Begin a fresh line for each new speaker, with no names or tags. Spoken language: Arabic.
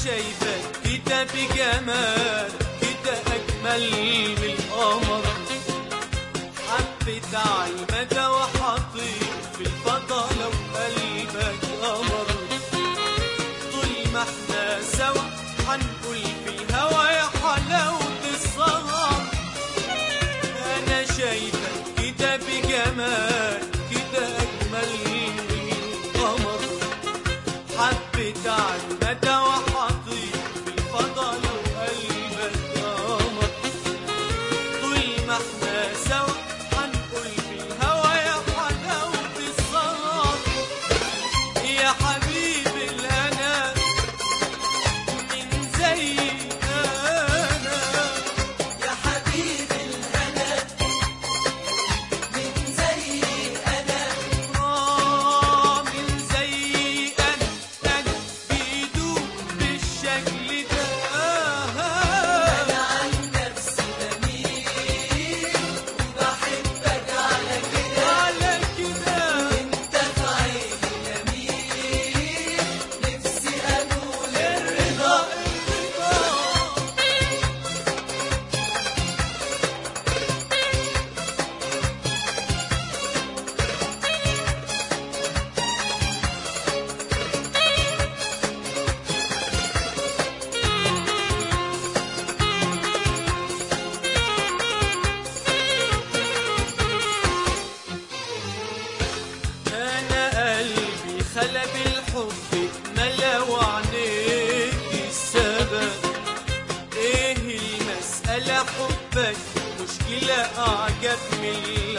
شايفك كده بجمال كده أجمل من القمر، حبيت عالمدى وحطيت في الفضا لو قلبك قمر، طول ما احنا سوا حنقول في الهوا يا حلاوة السهر. أنا شايفك كده بجمال كده أجمل من القمر، حبيت عالمدى وحطيت في الفضا لو قلبك قمر، طول ما احنا سوا حنقول في الهوا يا حلاوة السهر. يا حبيبي الهنا من زي أنا،
يا حبيبي الهنا من زي أنا،
من زي أنا بيدوب بالشكل ده.
أنا عن نفسي بميل وبحبك على كده،
على كده
أنت في عيني جميل، نفسي أقول الرضا.
أنا قلبي خلى بالحب ملا وعينيك السبب، إيه المسألة حبك مشكلة أعجب من